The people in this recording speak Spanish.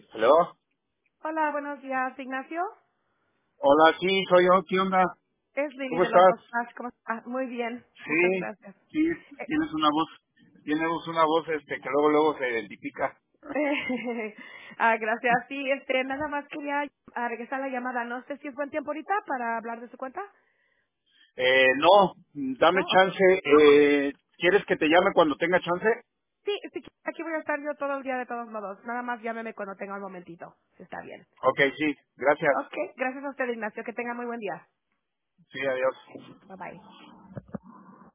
¿Aló? Hola, buenos días, Ignacio. Hola, sí, soy yo. ¿Qué onda? Es Lili ¿Cómo de los estás? Oscars. ¿Cómo está? Muy bien, muchas Sí, gracias. sí, Eh, tienes una voz que luego se identifica. gracias. Sí, nada más quería regresar la llamada. No sé si es buen tiempo ahorita para hablar de su cuenta. No, dame ¿No? chance. ¿Quieres que te llame cuando tenga chance? Sí, sí, aquí voy a estar yo todo el día de todos modos. Nada más llámeme cuando tenga un momentito. Si está bien. Ok, sí, gracias. Ok, gracias a usted, Ignacio. Que tenga muy buen día. Sí, adiós. Bye bye.